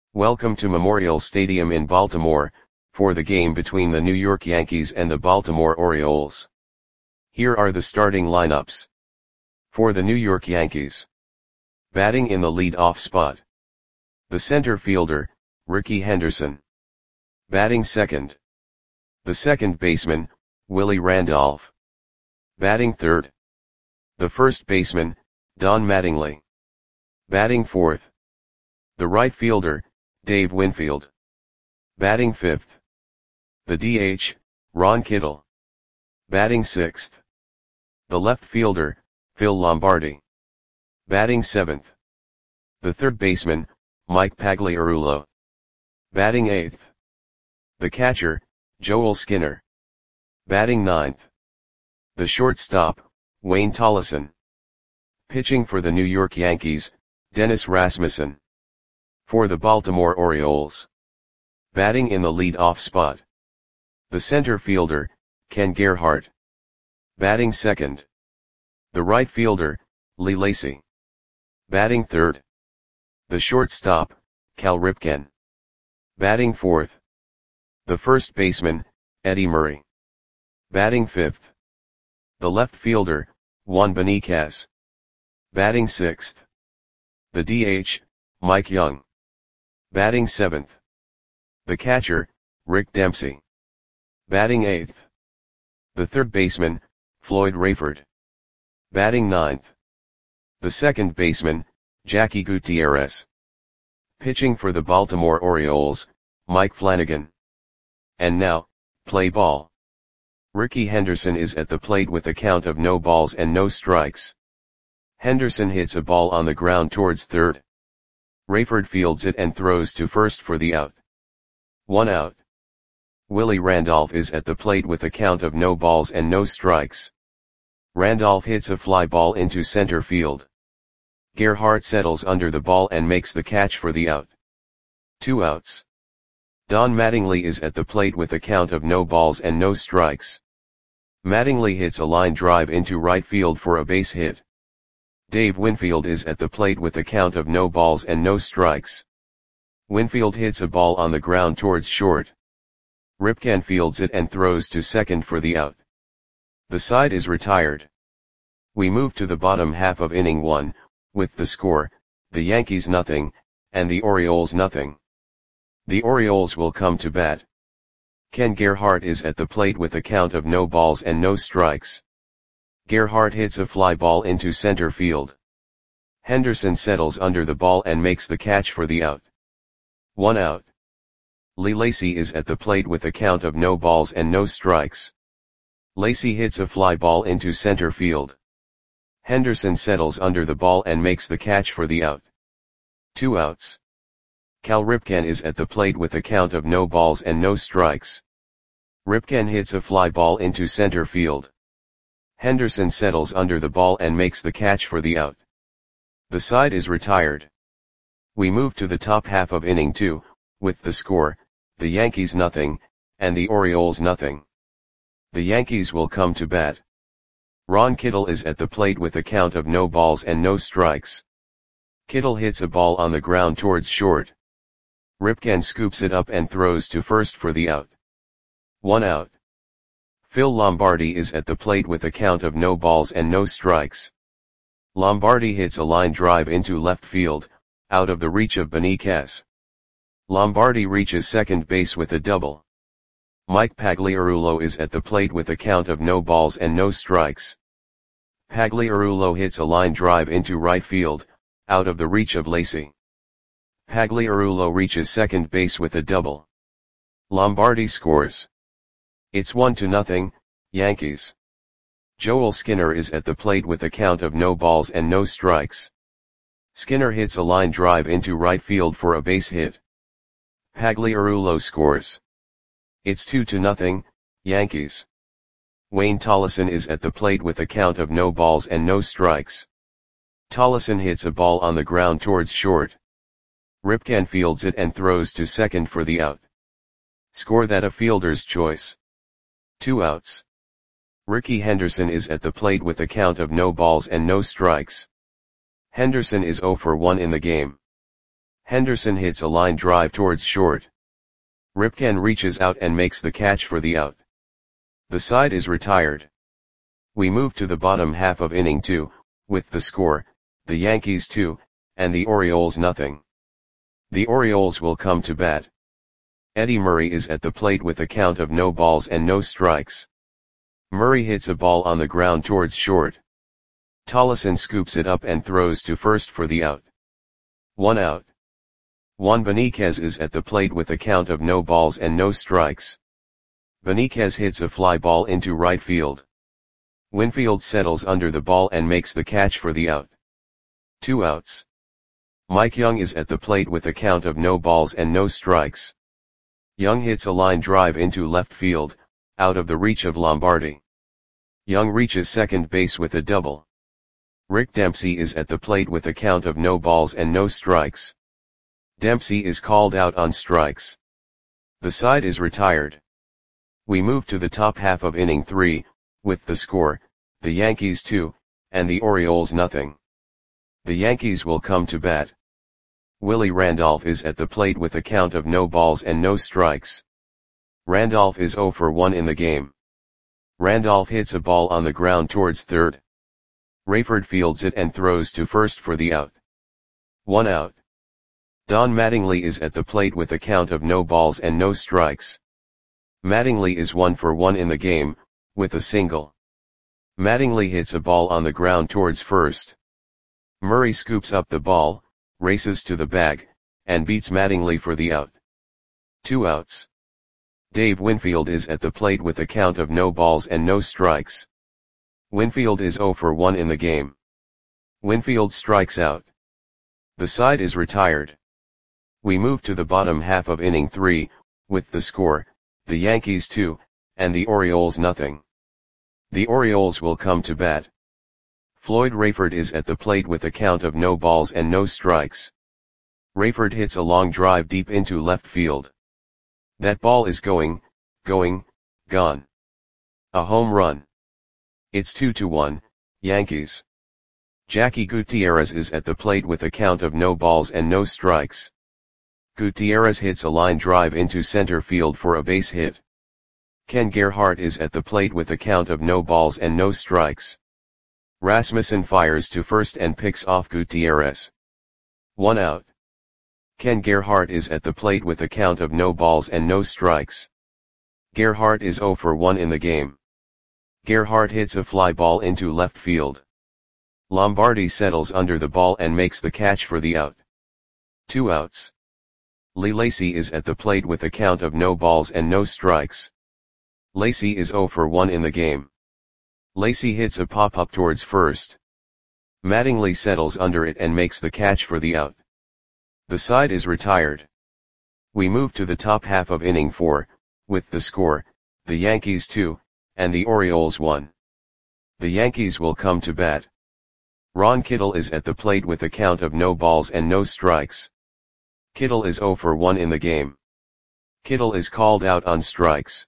Welcome to Memorial Stadium in Baltimore, for the game between the New York Yankees and the Baltimore Orioles. Here are the starting lineups. For the New York Yankees. Batting in the lead-off spot. The center fielder, Rickey Henderson. Batting second. The second baseman, Willie Randolph. Batting third. The first baseman, Don Mattingly. Batting fourth. The right fielder, Dave Winfield. Batting fifth. The DH, Ron Kittle. Batting sixth. The left fielder, Phil Lombardi. Batting seventh. The third baseman, Mike Pagliarulo. Batting eighth. The catcher, Joel Skinner. Batting ninth. The shortstop, Wayne Tolleson. Pitching for the New York Yankees, Dennis Rasmussen. For the Baltimore Orioles. Batting in the lead-off spot. The center fielder, Ken Gerhart. Batting second. The right fielder, Lee Lacy. Batting third. The shortstop, Cal Ripken. Batting fourth. The first baseman, Eddie Murray. Batting fifth. The left fielder, Juan Beniquez. Batting sixth. The DH, Mike Young. Batting seventh. The catcher, Rick Dempsey. Batting eighth. The third baseman, Floyd Rayford. Batting ninth. The second baseman, Jackie Gutierrez. Pitching for the Baltimore Orioles, Mike Flanagan. And now, play ball. Rickey Henderson is at the plate with a count of no balls and no strikes. Henderson hits a ball on the ground towards third. Rayford fields it and throws to first for the out. 1 out. Willie Randolph is at the plate with a count of no balls and no strikes. Randolph hits a fly ball into center field. Gerhart settles under the ball and makes the catch for the out. 2 outs. Don Mattingly is at the plate with a count of no balls and no strikes. Mattingly hits a line drive into right field for a base hit. Dave Winfield is at the plate with a count of no balls and no strikes. Winfield hits a ball on the ground towards short. Ripken fields it and throws to second for the out. The side is retired. We move to the bottom half of inning 1, with the score, the Yankees nothing, and the Orioles nothing. The Orioles will come to bat. Ken Gerhart is at the plate with a count of no balls and no strikes. Gerhart hits a fly ball into center field. Henderson settles under the ball and makes the catch for the out. 1 out. Lee Lacy is at the plate with a count of no balls and no strikes. Lacy hits a fly ball into center field. Henderson settles under the ball and makes the catch for the out. 2 outs. Cal Ripken is at the plate with a count of no balls and no strikes. Ripken hits a fly ball into center field. Henderson settles under the ball and makes the catch for the out. The side is retired. We move to the top half of inning 2, with the score, the Yankees nothing, and the Orioles nothing. The Yankees will come to bat. Ron Kittle is at the plate with a count of no balls and no strikes. Kittle hits a ball on the ground towards short. Ripken scoops it up and throws to first for the out. 1 out. Phil Lombardi is at the plate with a count of no balls and no strikes. Lombardi hits a line drive into left field, out of the reach of Beniquez. Lombardi reaches second base with a double. Mike Pagliarulo is at the plate with a count of no balls and no strikes. Pagliarulo hits a line drive into right field, out of the reach of Lacy. Pagliarulo reaches second base with a double. Lombardi scores. It's 1-0, Yankees. Joel Skinner is at the plate with a count of no balls and no strikes. Skinner hits a line drive into right field for a base hit. Pagliarulo scores. It's 2-0, Yankees. Wayne Tolleson is at the plate with a count of no balls and no strikes. Tolleson hits a ball on the ground towards short. Ripken fields it and throws to second for the out. Score that a fielder's choice. 2 outs. Rickey Henderson is at the plate with a count of no balls and no strikes. Henderson is 0 for 1 in the game. Henderson hits a line drive towards short. Ripken reaches out and makes the catch for the out. The side is retired. We move to the bottom half of inning 2, with the score, the Yankees 2, and the Orioles nothing. The Orioles will come to bat. Eddie Murray is at the plate with a count of no balls and no strikes. Murray hits a ball on the ground towards short. Tollefson scoops it up and throws to first for the out. 1 out. Juan Benitez is at the plate with a count of no balls and no strikes. Benitez hits a fly ball into right field. Winfield settles under the ball and makes the catch for the out. 2 outs. Mike Young is at the plate with a count of no balls and no strikes. Young hits a line drive into left field, out of the reach of Lombardi. Young reaches second base with a double. Rick Dempsey is at the plate with a count of no balls and no strikes. Dempsey is called out on strikes. The side is retired. We move to the top half of inning 3, with the score, the Yankees 2, and the Orioles nothing. The Yankees will come to bat. Willie Randolph is at the plate with a count of no balls and no strikes. Randolph is 0 for 1 in the game. Randolph hits a ball on the ground towards third. Rayford fields it and throws to first for the out. 1 out. Don Mattingly is at the plate with a count of no balls and no strikes. Mattingly is 1 for 1 in the game, with a single. Mattingly hits a ball on the ground towards first. Murray scoops up the ball, races to the bag, and beats Mattingly for the out. 2 outs. Dave Winfield is at the plate with a count of no balls and no strikes. Winfield is 0 for 1 in the game. Winfield strikes out. The side is retired. We move to the bottom half of inning 3, with the score, the Yankees 2, and the Orioles nothing. The Orioles will come to bat. Floyd Rayford is at the plate with a count of no balls and no strikes. Rayford hits a long drive deep into left field. That ball is gone. A home run. It's 2-1, Yankees. Jackie Gutierrez is at the plate with a count of no balls and no strikes. Gutierrez hits a line drive into center field for a base hit. Ken Gerhart is at the plate with a count of no balls and no strikes. Rasmussen fires to first and picks off Gutierrez. 1 out. Ken Gerhart is at the plate with a count of no balls and no strikes. Gerhart is 0 for 1 in the game. Gerhart hits a fly ball into left field. Lombardi settles under the ball and makes the catch for the out. 2 outs. Lee Lacy is at the plate with a count of no balls and no strikes. Lacy is 0 for 1 in the game. Lacy hits a pop-up towards first. Mattingly settles under it and makes the catch for the out. The side is retired. We move to the top half of inning 4, with the score, the Yankees 2, and the Orioles 1. The Yankees will come to bat. Ron Kittle is at the plate with a count of no balls and no strikes. Kittle is 0 for 1 in the game. Kittle is called out on strikes.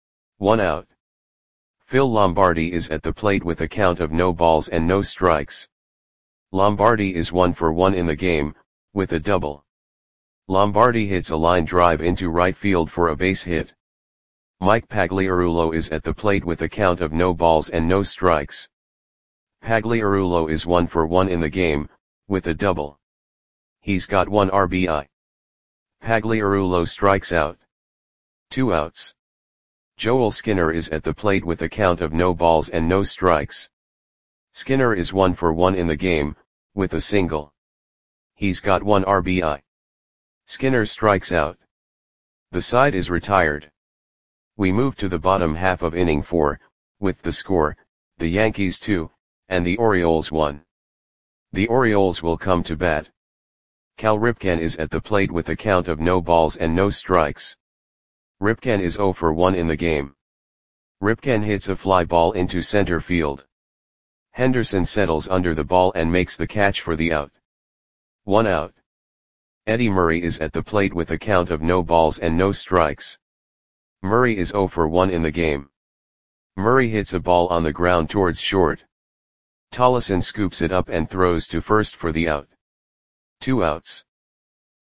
1 out. Phil Lombardi is at the plate with a count of no balls and no strikes. Lombardi is 1 for 1 in the game, with a double. Lombardi hits a line drive into right field for a base hit. Mike Pagliarulo is at the plate with a count of no balls and no strikes. Pagliarulo is 1 for 1 in the game, with a double. He's got 1 RBI. Pagliarulo strikes out. 2 outs. Joel Skinner is at the plate with a count of no balls and no strikes. Skinner is 1 for 1 in the game, with a single. He's got 1 RBI. Skinner strikes out. The side is retired. We move to the bottom half of inning 4, with the score, the Yankees 2, and the Orioles 1. The Orioles will come to bat. Cal Ripken is at the plate with a count of no balls and no strikes. Ripken is 0 for 1 in the game. Ripken hits a fly ball into center field. Henderson settles under the ball and makes the catch for the out. 1 out. Eddie Murray is at the plate with a count of no balls and no strikes. Murray is 0 for 1 in the game. Murray hits a ball on the ground towards short. Tollefson scoops it up and throws to first for the out. 2 outs.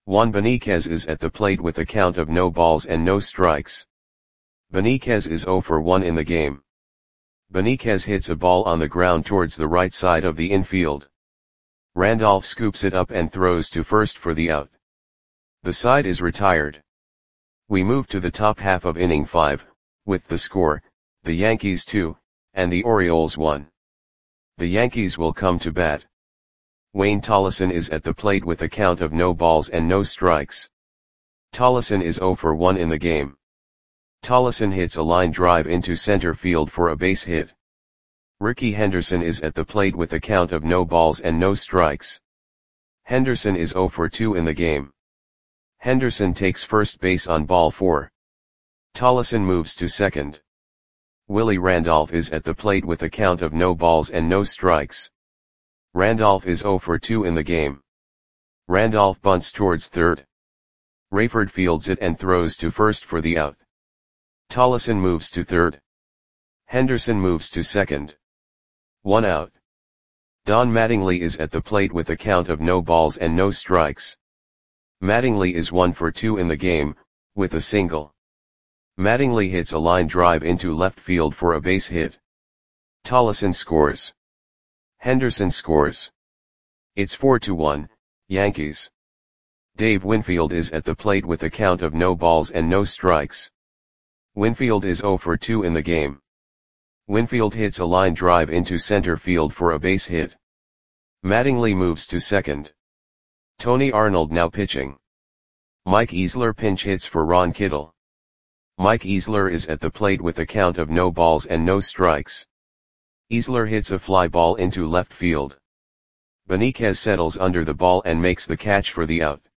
Juan Beniquez is at the plate with a count of no balls and no strikes. Beniquez is 0 for 1 in the game. Beniquez hits a ball on the ground towards the right side of the infield. Randolph scoops it up and throws to first for the out. The side is retired. We move to the top half of inning 5, with the score, the Yankees 2, and the Orioles 1. The Yankees will come to bat. Wayne Tolleson is at the plate with a count of no balls and no strikes. Tolleson is 0 for 1 in the game. Tolleson hits a line drive into center field for a base hit. Rickey Henderson is at the plate with a count of no balls and no strikes. Henderson is 0 for 2 in the game. Henderson takes first base on ball 4. Tolleson moves to second. Willie Randolph is at the plate with a count of no balls and no strikes. Randolph is 0 for 2 in the game. Randolph bunts towards third. Rayford fields it and throws to first for the out. Tolleson moves to third. Henderson moves to second. 1 out. Don Mattingly is at the plate with a count of no balls and no strikes. Mattingly is 1 for 2 in the game, with a single. Mattingly hits a line drive into left field for a base hit. Tolleson scores. Henderson scores. It's 4-1, Yankees. Dave Winfield is at the plate with a count of no balls and no strikes. Winfield is 0 for 2 in the game. Winfield hits a line drive into center field for a base hit. Mattingly moves to second. Tony Arnold now pitching. Mike Easler pinch hits for Ron Kittle. Mike Easler is at the plate with a count of no balls and no strikes. Easler hits a fly ball into left field. Beniquez settles under the ball and makes the catch for the out.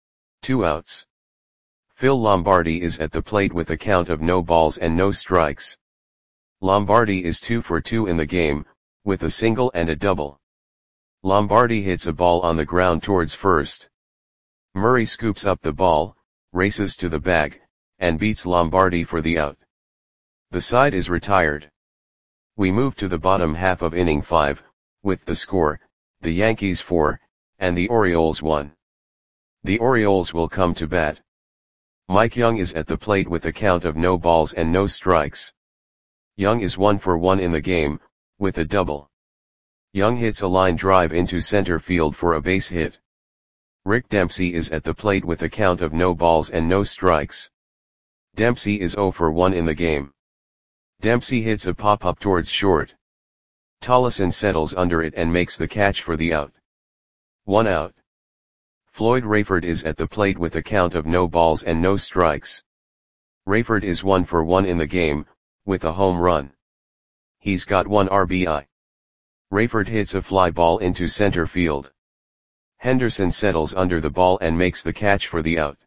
2 outs. Phil Lombardi is at the plate with a count of no balls and no strikes. Lombardi is 2 for 2 in the game, with a single and a double. Lombardi hits a ball on the ground towards first. Murray scoops up the ball, races to the bag, and beats Lombardi for the out. The side is retired. We move to the bottom half of inning 5, with the score, the Yankees 4, and the Orioles 1. The Orioles will come to bat. Mike Young is at the plate with a count of no balls and no strikes. Young is 1 for 1 in the game, with a double. Young hits a line drive into center field for a base hit. Rick Dempsey is at the plate with a count of no balls and no strikes. Dempsey is 0 for 1 in the game. Dempsey hits a pop-up towards short. Tolleson settles under it and makes the catch for the out. 1 out. Floyd Rayford is at the plate with a count of no balls and no strikes. Rayford is 1 for 1 in the game, with a home run. He's got 1 RBI. Rayford hits a fly ball into center field. Henderson settles under the ball and makes the catch for the out.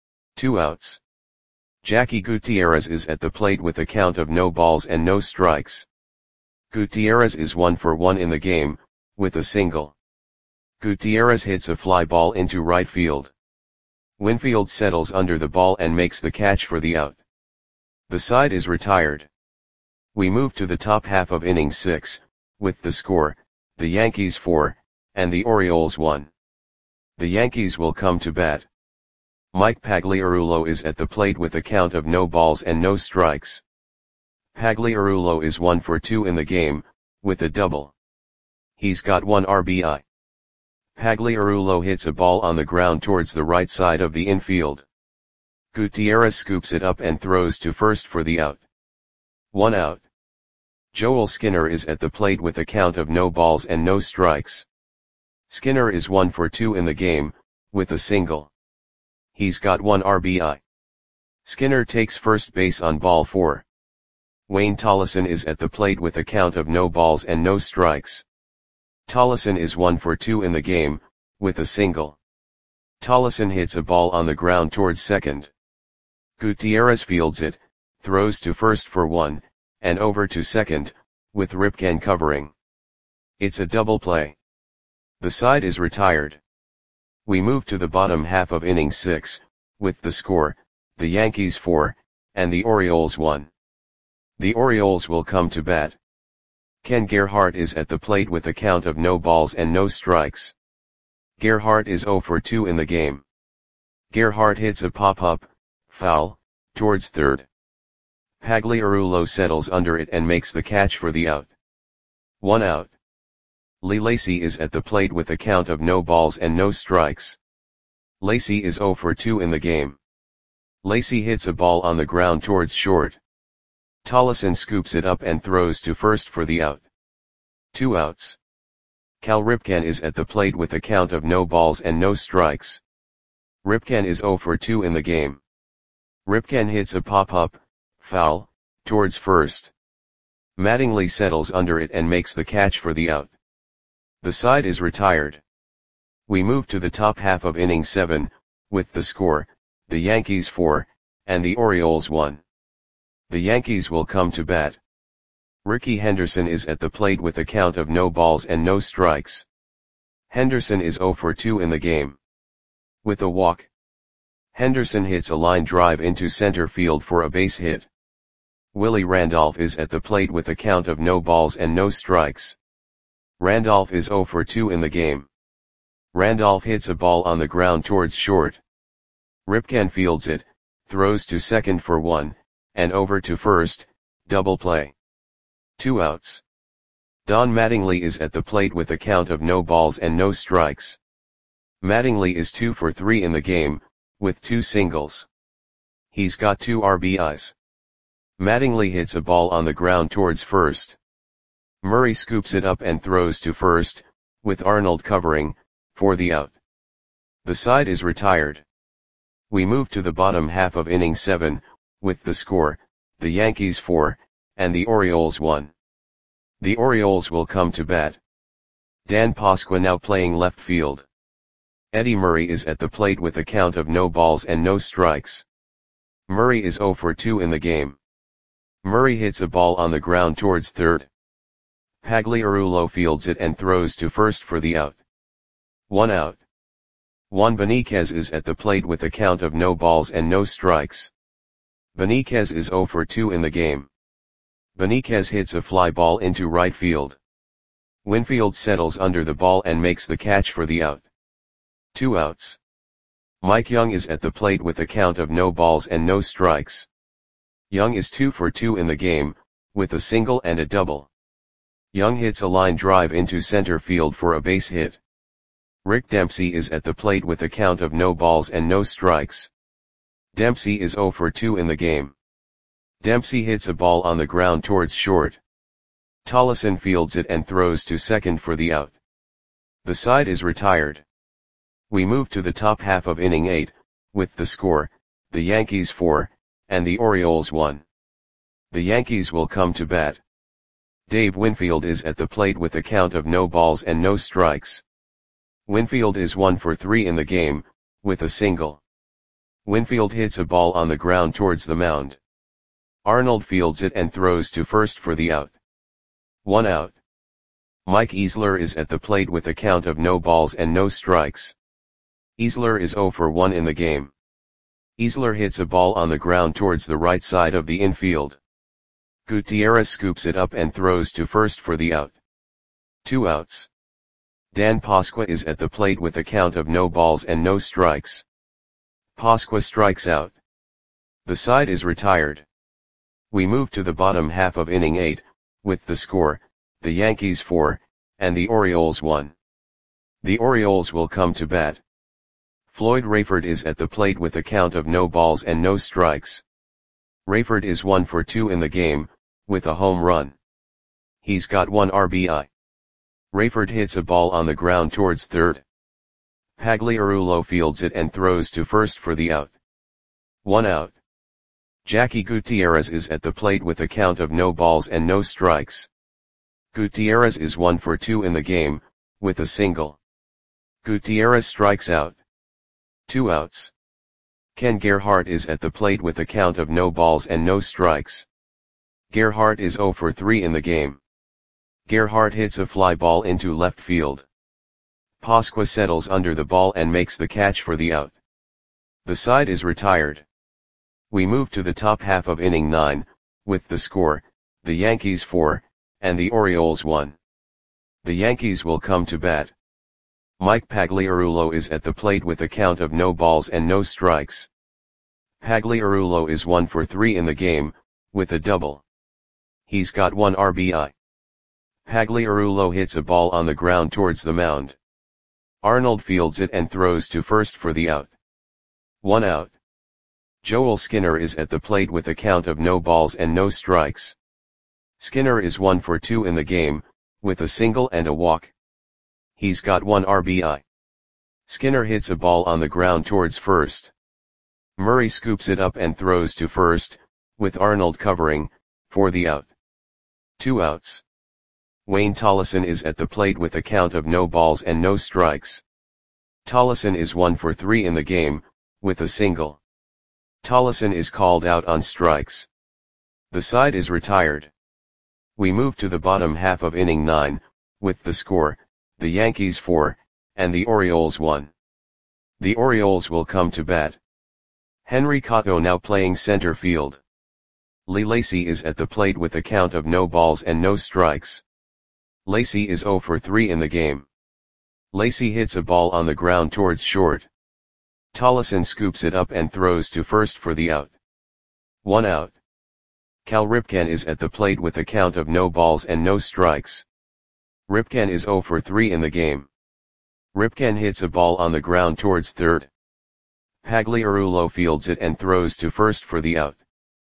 2 outs. Jackie Gutierrez is at the plate with a count of no balls and no strikes. Gutierrez is 1 for 1 in the game, with a single. Gutierrez hits a fly ball into right field. Winfield settles under the ball and makes the catch for the out. The side is retired. We move to the top half of inning 6, with the score, the Yankees 4, and the Orioles 1. The Yankees will come to bat. Mike Pagliarulo is at the plate with a count of no balls and no strikes. Pagliarulo is 1 for 2 in the game, with a double. He's got 1 RBI. Pagliarulo hits a ball on the ground towards the right side of the infield. Gutierrez scoops it up and throws to first for the out. 1 out. Joel Skinner is at the plate with a count of no balls and no strikes. Skinner is 1 for 2 in the game, with a single. He's got 1 RBI. Skinner takes first base on ball 4. Wayne Tolleson is at the plate with a count of no balls and no strikes. Tolleson is 1 for 2 in the game, with a single. Tolleson hits a ball on the ground towards second. Gutierrez fields it, throws to first for 1, and over to second, with Ripken covering. It's a double play. The side is retired. We move to the bottom half of inning 6, with the score, the Yankees 4, and the Orioles 1. The Orioles will come to bat. Ken Gerhart is at the plate with a count of no balls and no strikes. Gerhart is 0 for 2 in the game. Gerhardt hits a pop-up, foul, towards third. Pagliarulo settles under it and makes the catch for the out. 1 out. Lee Lacy is at the plate with a count of no balls and no strikes. Lacy is 0 for 2 in the game. Lacy hits a ball on the ground towards short. Tollison scoops it up and throws to first for the out. 2 outs. Cal Ripken is at the plate with a count of no balls and no strikes. Ripken is 0 for 2 in the game. Ripken hits a pop-up, foul, towards first. Mattingly settles under it and makes the catch for the out. The side is retired. We move to the top half of inning 7, with the score, the Yankees 4, and the Orioles 1. The Yankees will come to bat. Rickey Henderson is at the plate with a count of no balls and no strikes. Henderson is 0 for 2 in the game. With a walk, Henderson hits a line drive into center field for a base hit. Willie Randolph is at the plate with a count of no balls and no strikes. Randolph is 0 for 2 in the game. Randolph hits a ball on the ground towards short. Ripken fields it, throws to second for 1, and over to first, double play. 2 outs. Don Mattingly is at the plate with a count of no balls and no strikes. Mattingly is 2 for 3 in the game, with 2 singles. He's got 2 RBIs. Mattingly hits a ball on the ground towards first. Murray scoops it up and throws to first, with Arnold covering, for the out. The side is retired. We move to the bottom half of inning 7, with the score, the Yankees 4, and the Orioles 1. The Orioles will come to bat. Dan Pasqua now playing left field. Eddie Murray is at the plate with a count of no balls and no strikes. Murray is 0 for 2 in the game. Murray hits a ball on the ground towards third. Pagliarulo fields it and throws to first for the out. 1 out. Juan Beniquez is at the plate with a count of no balls and no strikes. Beniquez is 0 for 2 in the game. Beniquez hits a fly ball into right field. Winfield settles under the ball and makes the catch for the out. 2 outs. Mike Young is at the plate with a count of no balls and no strikes. Young is 2 for 2 in the game, with a single and a double. Young hits a line drive into center field for a base hit. Rick Dempsey is at the plate with a count of no balls and no strikes. Dempsey is 0 for 2 in the game. Dempsey hits a ball on the ground towards short. Tollison fields it and throws to second for the out. The side is retired. We move to the top half of inning 8, with the score, the Yankees 4, and the Orioles 1. The Yankees will come to bat. Dave Winfield is at the plate with a count of no balls and no strikes. Winfield is 1 for 3 in the game, with a single. Winfield hits a ball on the ground towards the mound. Arnold fields it and throws to first for the out. 1 out. Mike Easler is at the plate with a count of no balls and no strikes. Easler is 0 for 1 in the game. Easler hits a ball on the ground towards the right side of the infield. Gutierrez scoops it up and throws to first for the out. 2 outs. Dan Pasqua is at the plate with a count of no balls and no strikes. Pasqua strikes out. The side is retired. We move to the bottom half of inning 8, with the score, the Yankees 4, and the Orioles 1. The Orioles will come to bat. Floyd Rayford is at the plate with a count of no balls and no strikes. Rayford is 1 for 2 in the game, with a home run. He's got 1 RBI. Rayford hits a ball on the ground towards third. Pagliarulo fields it and throws to first for the out. 1 out. Jackie Gutierrez is at the plate with a count of no balls and no strikes. Gutierrez is 1 for 2 in the game, with a single. Gutierrez strikes out. 2 outs. Ken Gerhardt is at the plate with a count of no balls and no strikes. Gerhardt is 0 for 3 in the game. Gerhardt hits a fly ball into left field. Pasqua settles under the ball and makes the catch for the out. The side is retired. We move to the top half of inning 9, with the score, the Yankees 4, and the Orioles 1. The Yankees will come to bat. Mike Pagliarulo is at the plate with a count of no balls and no strikes. Pagliarulo is 1 for 3 in the game, with a double. He's got 1 RBI. Pagliarulo hits a ball on the ground towards the mound. Arnold fields it and throws to first for the out. 1 out. Joel Skinner is at the plate with a count of no balls and no strikes. Skinner is 1 for 2 in the game, with a single and a walk. He's got 1 RBI. Skinner hits a ball on the ground towards first. Murray scoops it up and throws to first, with Arnold covering, for the out. 2 outs. Wayne Tollison is at the plate with a count of no balls and no strikes. Tollison is 1 for 3 in the game, with a single. Tollison is called out on strikes. The side is retired. We move to the bottom half of inning 9, with the score, the Yankees 4, and the Orioles 1. The Orioles will come to bat. Henry Cotto now playing center field. Lee Lacy is at the plate with a count of no balls and no strikes. Lacy is 0 for 3 in the game. Lacy hits a ball on the ground towards short. Tollison scoops it up and throws to first for the out. 1 out. Cal Ripken is at the plate with a count of no balls and no strikes. Ripken is 0 for 3 in the game. Ripken hits a ball on the ground towards third. Pagliarulo fields it and throws to first for the out.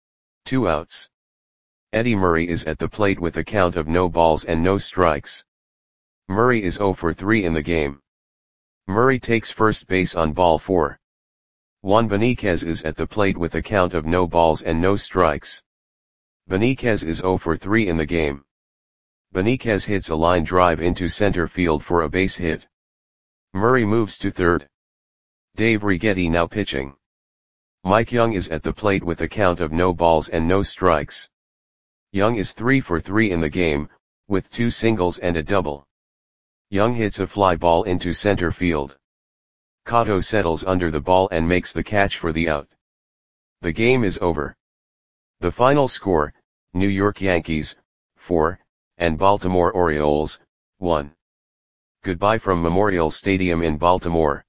2 outs. Eddie Murray is at the plate with a count of no balls and no strikes. Murray is 0 for 3 in the game. Murray takes first base on ball 4. Juan Beniquez is at the plate with a count of no balls and no strikes. Beniquez is 0 for 3 in the game. Beniquez hits a line drive into center field for a base hit. Murray moves to third. Dave Righetti now pitching. Mike Young is at the plate with a count of no balls and no strikes. Young is 3 for 3 in the game, with 2 singles and a double. Young hits a fly ball into center field. Cotto settles under the ball and makes the catch for the out. The game is over. The final score, New York Yankees, 4, and Baltimore Orioles, 1. Goodbye from Memorial Stadium in Baltimore.